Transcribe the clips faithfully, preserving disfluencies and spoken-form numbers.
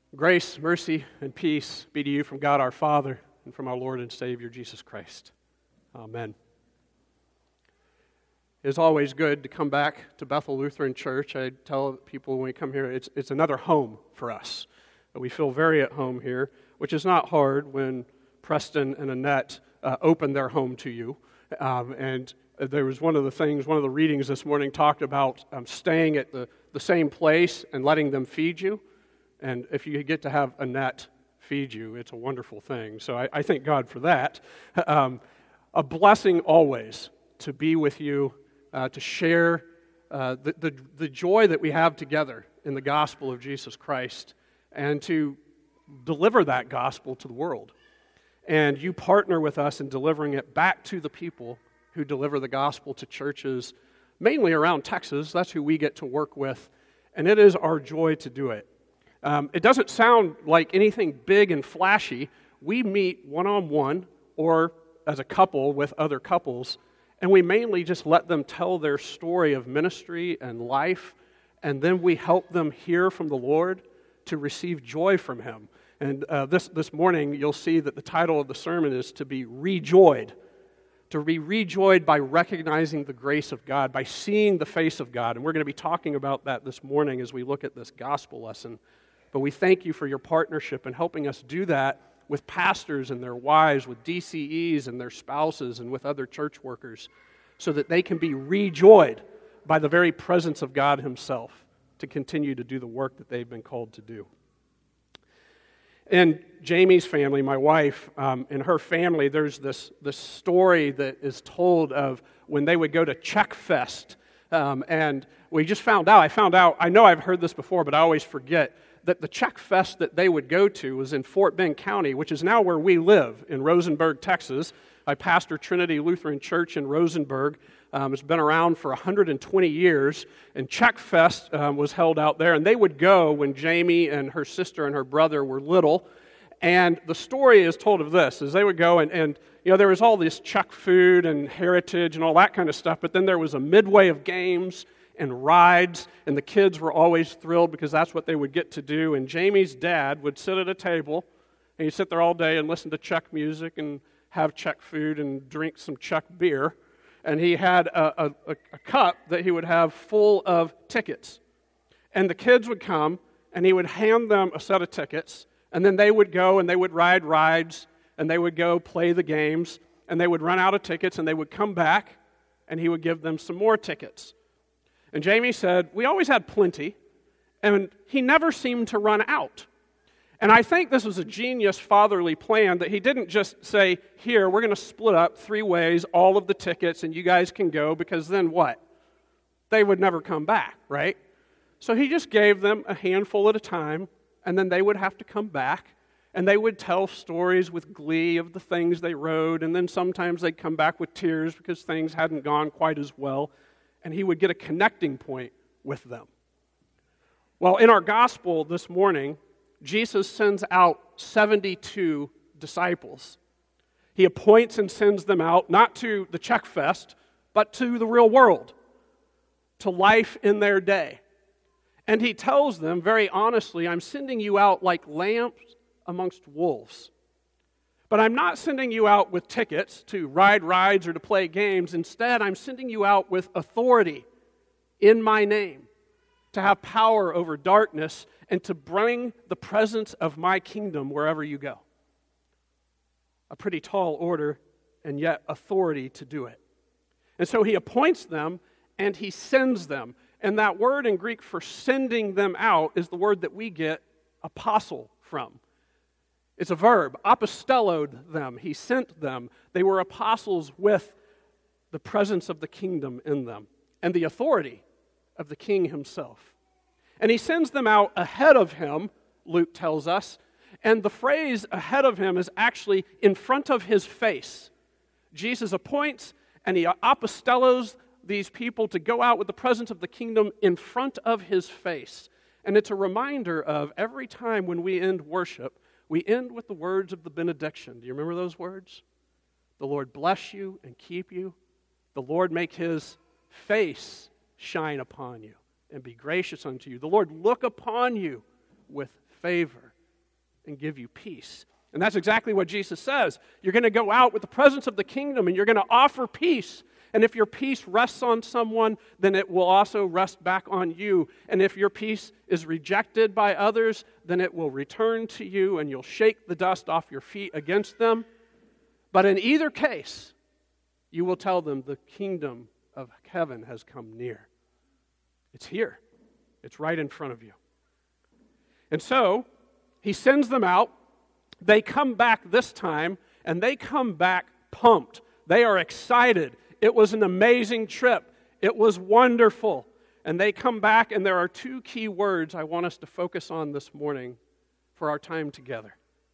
Grace, mercy, and peace be to you from God our Father and from our Lord and Savior Jesus Christ. Amen. It's always good to come back to Bethel Lutheran Church. I tell people when we come here, it's it's another home for us. We feel very at home here, which is not hard when Preston and Annette uh, open their home to you. Um, and there was one of the things, one of the readings this morning talked about um, staying at the, the same place and letting them feed you. And if you get to have Annette feed you, it's a wonderful thing. So I, I thank God for that. Um, a blessing always to be with you, uh, to share uh, the, the, the joy that we have together in the gospel of Jesus Christ, and to deliver that gospel to the world. And you partner with us in delivering it back to the people who deliver the gospel to churches, mainly around Texas. That's who we get to work with, and it is our joy to do it. Um, it doesn't sound like anything big and flashy. We meet one-on-one or as a couple with other couples, and we mainly just let them tell their story of ministry and life, and then we help them hear from the Lord to receive joy from Him. And uh, this, this morning, you'll see that the title of the sermon is to be rejoyed. To be rejoyed by recognizing the grace of God, by seeing the face of God. And we're going to be talking about that this morning as we look at this gospel lesson. But we thank you for your partnership in helping us do that with pastors and their wives, with D C Es and their spouses, and with other church workers, so that they can be rejoyed by the very presence of God Himself to continue to do the work that they've been called to do. In Jamie's family, my wife, um, in her family, there's this, this story that is told of when they would go to Czech Fest. Um, and we just found out, I found out, I know I've heard this before, but I always forget, that the Czech Fest that they would go to was in Fort Bend County, which is now where we live, in Rosenberg, Texas. I pastor Trinity Lutheran Church in Rosenberg. Um, it's been around for one hundred twenty years, and Czech Fest um, was held out there, and they would go when Jamie and her sister and her brother were little. And the story is told of this, is they would go, and, and you know, there was all this Czech food and heritage and all that kind of stuff, but then there was a midway of games and rides, and the kids were always thrilled because that's what they would get to do. And Jamie's dad would sit at a table, and he'd sit there all day and listen to Czech music and have Czech food and drink some Czech beer. And he had a, a, a cup that he would have full of tickets. And the kids would come, and he would hand them a set of tickets, and then they would go and they would ride rides, and they would go play the games, and they would run out of tickets, and they would come back, and he would give them some more tickets. And Jamie said, we always had plenty, and he never seemed to run out. And I think this was a genius fatherly plan that he didn't just say, here, we're going to split up three ways all of the tickets, and you guys can go, because then what? They would never come back, right? So he just gave them a handful at a time, and then they would have to come back, and they would tell stories with glee of the things they rode, and then sometimes they'd come back with tears because things hadn't gone quite as well, and he would get a connecting point with them. Well, in our gospel this morning, Jesus sends out seventy-two disciples. He appoints and sends them out, not to the Czech Fest, but to the real world, to life in their day. And he tells them very honestly, I'm sending you out like lambs amongst wolves. But I'm not sending you out with tickets to ride rides or to play games. Instead, I'm sending you out with authority in my name, to have power over darkness and to bring the presence of my kingdom wherever you go. A pretty tall order, and yet authority to do it. And so he appoints them and he sends them. And that word in Greek for sending them out is the word that we get apostle from. It's a verb, apostelloed them. He sent them. They were apostles with the presence of the kingdom in them and the authority of the king himself. And he sends them out ahead of him, Luke tells us, and the phrase ahead of him is actually in front of his face. Jesus appoints and he apostellos these people to go out with the presence of the kingdom in front of his face. And it's a reminder of every time when we end worship, we end with the words of the benediction. Do you remember those words? The Lord bless you and keep you. The Lord make his face shine upon you and be gracious unto you. The Lord look upon you with favor and give you peace. And that's exactly what Jesus says. You're going to go out with the presence of the kingdom and you're going to offer peace. And if your peace rests on someone, then it will also rest back on you. And if your peace is rejected by others, then it will return to you and you'll shake the dust off your feet against them. But in either case, you will tell them the kingdom of heaven has come near. It's here. It's right in front of you. And so, he sends them out. They come back this time, and they come back pumped. They are excited. It was an amazing trip. It was wonderful. And they come back, and there are two key words I want us to focus on this morning for our time together.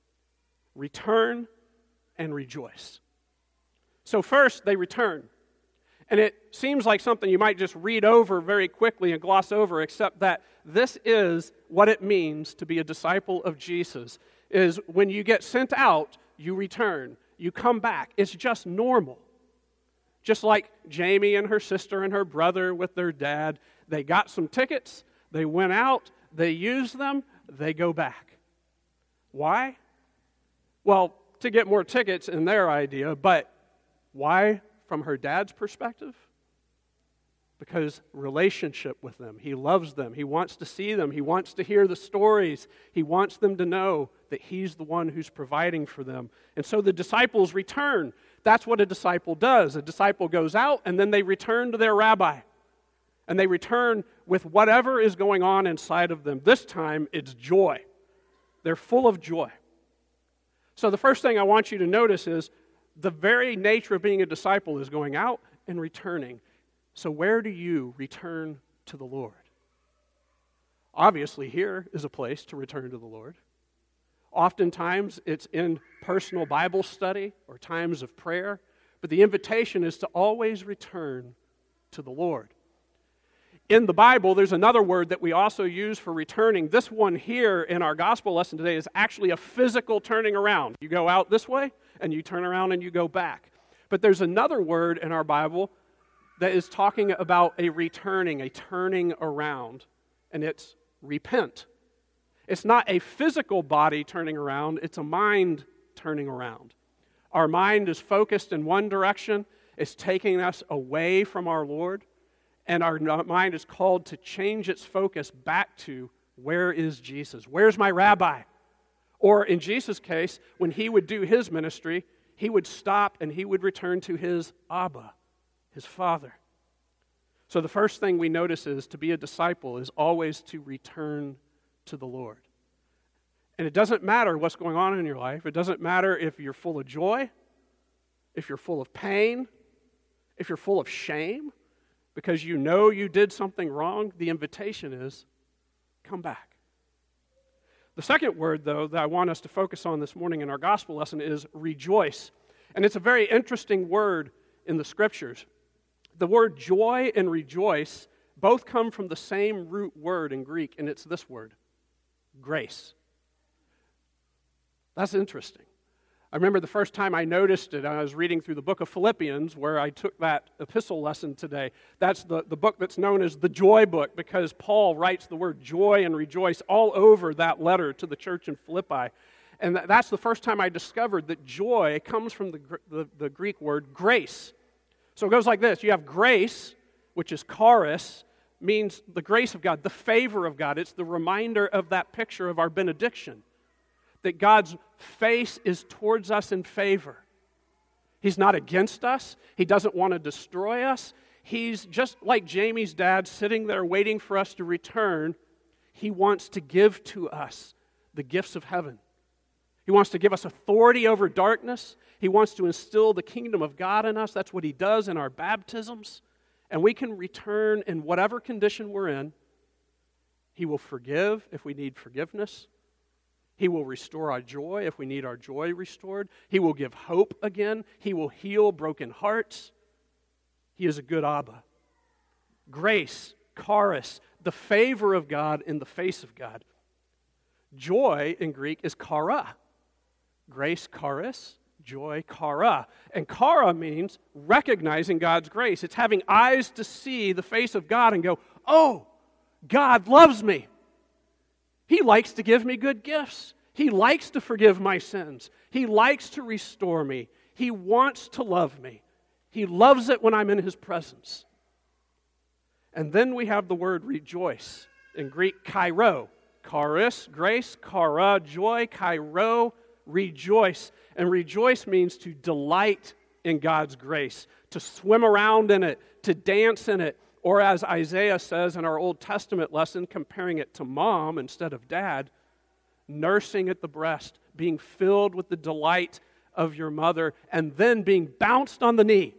Return and rejoice. So first, they return. And it seems like something you might just read over very quickly and gloss over, except that this is what it means to be a disciple of Jesus, is when you get sent out, you return. You come back. It's just normal. Just like Jamie and her sister and her brother with their dad, they got some tickets, they went out, they used them, they go back. Why? Well, to get more tickets in their idea, but why from her dad's perspective? Because relationship with them. He loves them. He wants to see them. He wants to hear the stories. He wants them to know that he's the one who's providing for them. And so the disciples return. That's what a disciple does. A disciple goes out and then they return to their rabbi. And they return with whatever is going on inside of them. This time it's joy. They're full of joy. So the first thing I want you to notice is the very nature of being a disciple is going out and returning. So where do you return to the Lord? Obviously, here is a place to return to the Lord. Oftentimes, it's in personal Bible study or times of prayer, but the invitation is to always return to the Lord. In the Bible, there's another word that we also use for returning. This one here in our gospel lesson today is actually a physical turning around. You go out this way, and you turn around and you go back. But there's another word in our Bible that is talking about a returning, a turning around, and it's repent. It's not a physical body turning around, it's a mind turning around. Our mind is focused in one direction, it's taking us away from our Lord, and our mind is called to change its focus back to, where is Jesus? Where's my rabbi? Or in Jesus' case, when he would do his ministry, he would stop and he would return to his Abba, his Father. So the first thing we notice is to be a disciple is always to return to the Lord. And it doesn't matter what's going on in your life. It doesn't matter if you're full of joy, if you're full of pain, if you're full of shame, because you know you did something wrong. The invitation is, come back. The second word, though, that I want us to focus on this morning in our gospel lesson is rejoice. And it's a very interesting word in the Scriptures. The word joy and rejoice both come from the same root word in Greek, and it's this word, grace. That's interesting. I remember the first time I noticed it, I was reading through the book of Philippians, where I took that epistle lesson today. That's the, the book that's known as the Joy Book, because Paul writes the word joy and rejoice all over that letter to the church in Philippi. And that's the first time I discovered that joy comes from the, the, the Greek word grace. So it goes like this. You have grace, which is charis, means the grace of God, the favor of God. It's the reminder of that picture of our benediction, that God's face is towards us in favor. He's not against us. He doesn't want to destroy us. He's just like Jamie's dad sitting there waiting for us to return. He wants to give to us the gifts of heaven. He wants to give us authority over darkness. He wants to instill the kingdom of God in us. That's what he does in our baptisms. And we can return in whatever condition we're in. He will forgive if we need forgiveness. He will restore our joy if we need our joy restored. He will give hope again. He will heal broken hearts. He is a good Abba. Grace, charis, the favor of God in the face of God. Joy in Greek is chara. Grace, charis, joy, chara. And chara means recognizing God's grace. It's having eyes to see the face of God and go, oh, God loves me. He likes to give me good gifts. He likes to forgive my sins. He likes to restore me. He wants to love me. He loves it when I'm in His presence. And then we have the word rejoice. In Greek, kairo. Charis, grace, chara, joy, kairo, rejoice. And rejoice means to delight in God's grace, to swim around in it, to dance in it, or as Isaiah says in our Old Testament lesson, comparing it to mom instead of dad, nursing at the breast, being filled with the delight of your mother, and then being bounced on the knee.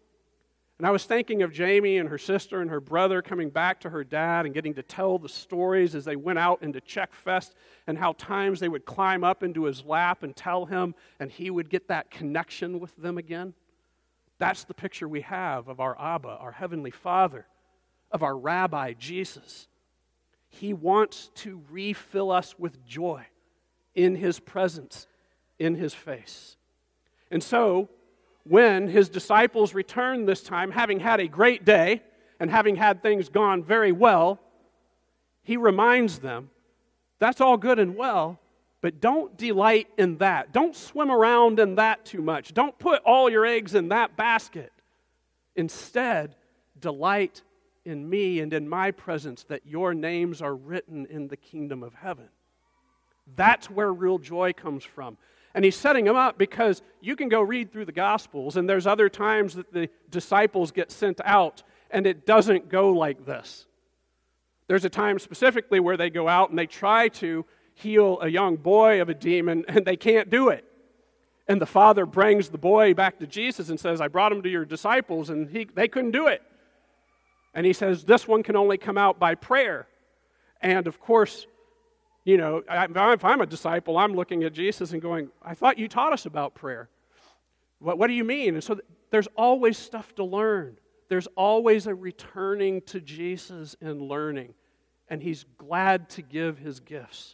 And I was thinking of Jamie and her sister and her brother coming back to her dad and getting to tell the stories as they went out into Czech Fest, and how times they would climb up into his lap and tell him, and he would get that connection with them again. That's the picture we have of our Abba, our Heavenly Father, of our Rabbi, Jesus. He wants to refill us with joy in His presence, in His face. And so, when His disciples returned this time, having had a great day and having had things gone very well, He reminds them, that's all good and well, but don't delight in that. Don't swim around in that too much. Don't put all your eggs in that basket. Instead, delight in me and in my presence, that your names are written in the kingdom of heaven. That's where real joy comes from. And He's setting them up because you can go read through the Gospels, and there's other times that the disciples get sent out, and it doesn't go like this. There's a time specifically where they go out and they try to heal a young boy of a demon, and they can't do it. And the father brings the boy back to Jesus and says, I brought him to your disciples, and he, they couldn't do it. And He says, this one can only come out by prayer. And of course, you know, if I'm a disciple, I'm looking at Jesus and going, I thought you taught us about prayer. What, what do you mean? And so there's always stuff to learn. There's always a returning to Jesus and learning. And He's glad to give His gifts.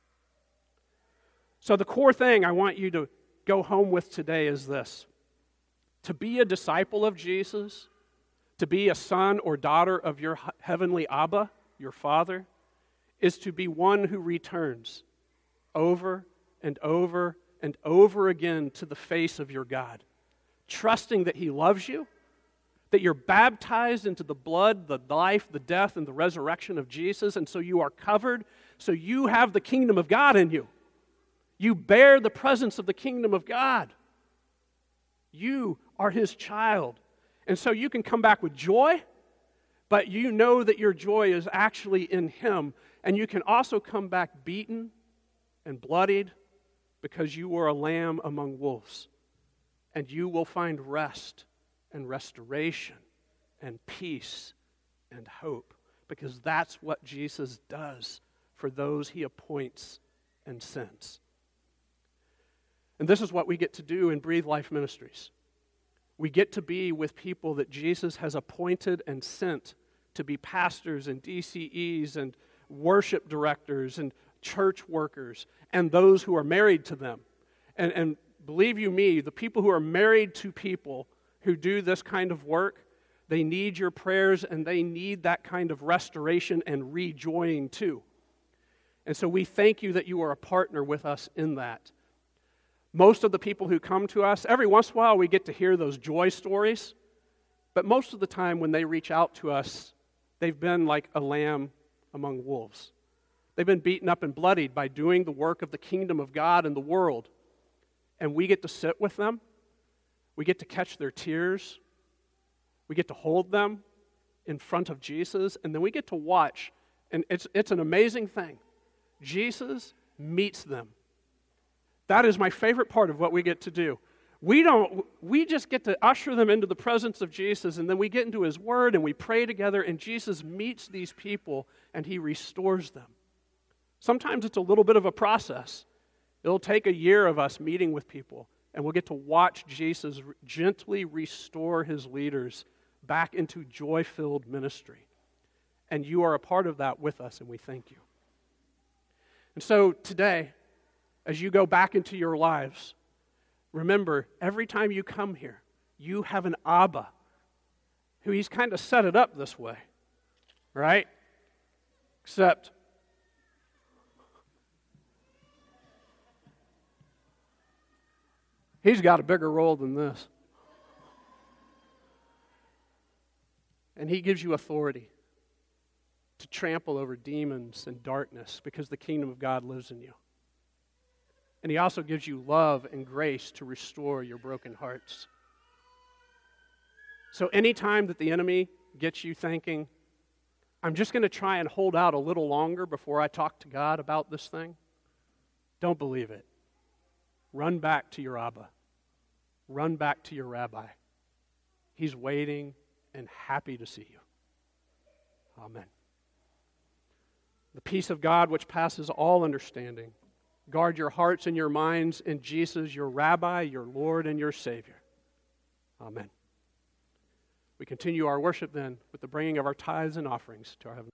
So the core thing I want you to go home with today is this. To be a disciple of Jesus, to be a son or daughter of your heavenly Abba, your Father, is to be one who returns over and over and over again to the face of your God, trusting that He loves you, that you're baptized into the blood, the life, the death, and the resurrection of Jesus, and so you are covered, so you have the kingdom of God in you. You bear the presence of the kingdom of God. You are His child. And so you can come back with joy, but you know that your joy is actually in Him. And you can also come back beaten and bloodied because you were a lamb among wolves. And you will find rest and restoration and peace and hope, because that's what Jesus does for those He appoints and sends. And this is what we get to do in Breathe Life Ministries. We get to be with people that Jesus has appointed and sent to be pastors and D C Es and worship directors and church workers and those who are married to them. And, and believe you me, the people who are married to people who do this kind of work, they need your prayers and they need that kind of restoration and rejoining too. And so we thank you that you are a partner with us in that. Most of the people who come to us, every once in a while we get to hear those joy stories, but most of the time when they reach out to us, they've been like a lamb among wolves. They've been beaten up and bloodied by doing the work of the kingdom of God in the world. And we get to sit with them. We get to catch their tears. We get to hold them in front of Jesus. And then we get to watch. And it's, it's an amazing thing. Jesus meets them. That is my favorite part of what we get to do. We don't, we just get to usher them into the presence of Jesus, and then we get into His Word, and we pray together, and Jesus meets these people, and He restores them. Sometimes it's a little bit of a process. It'll take a year of us meeting with people, and we'll get to watch Jesus gently restore His leaders back into joy-filled ministry. And you are a part of that with us, and we thank you. And so today, as you go back into your lives, remember, every time you come here, you have an Abba who He's kind of set it up this way, right? Except He's got a bigger role than this. And he gives you authority to trample over demons and darkness because the kingdom of God lives in you. And he also gives you love and grace to restore your broken hearts. So anytime that the enemy gets you thinking, I'm just going to try and hold out a little longer before I talk to God about this thing, don't believe it. Run back to your Abba. Run back to your Rabbi. He's waiting and happy to see you. Amen. The peace of God which passes all understanding, guard your hearts and your minds in Jesus, your Rabbi, your Lord, and your Savior. Amen. We continue our worship then with the bringing of our tithes and offerings to our heavenly